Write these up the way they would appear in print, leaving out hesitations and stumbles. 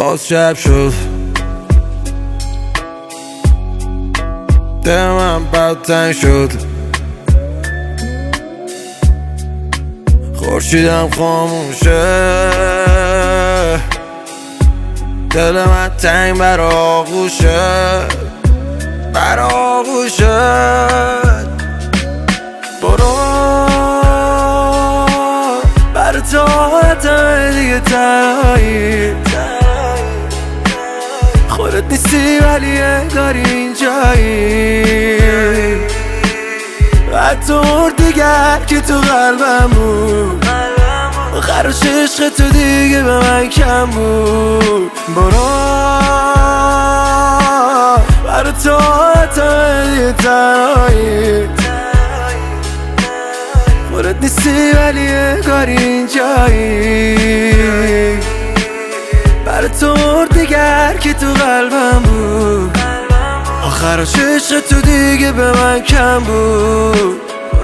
باز شب شد، دل من بدتنگ شد، خورشیدم خاموشه، دل من تنگ بر آغوشه، بر آغوشه. برو بر طاعتم دیگه تنهایی، خودت نیستی ولی انگار اینجایی، حتی دیگر که تو قلبم بود، آخرش عشق تو دیگه به من کم بود. برو بر طاعتم دیگه تنهایی، خودت نیستی ولی انگار اینجایی، بر تو دیگر که تو قلبم بود، آخرش عشق تو دیگه به من کم بود.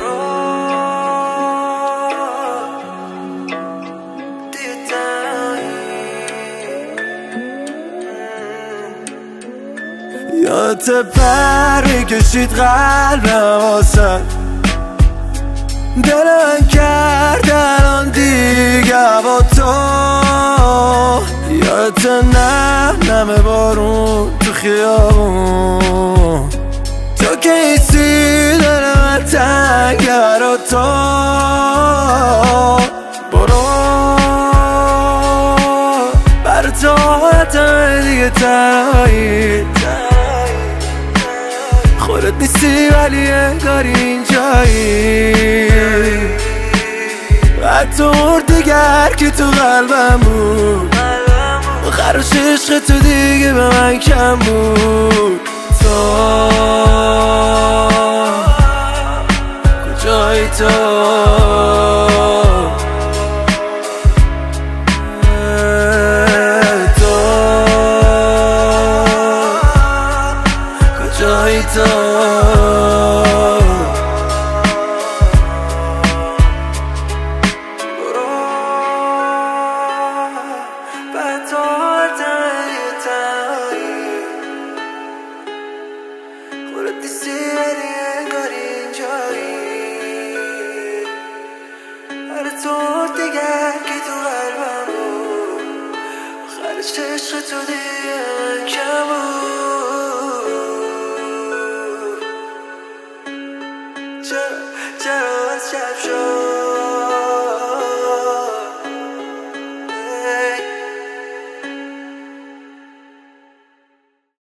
یادت پر میکشید قلبم واسه دل من کرد الان دیگه با تو، یادت نم بارون تو خیابون، تو که ایسی دل من تنگ برا تو. برو بر طاعتم دیگه تنهایی، خودت نیستی ولی انگار اینجایی، حتی دیگر که تو قلبم بود، آخرش عشق تو دیگه به من کم بود. تو کجایی تو؟ کجایی تو؟ خودت نیستی ولی انگار اینجایی، هر طور دیگر که تو قلبم بود، آخرش عشق تو دیگه من کم بود. چرا از شب شد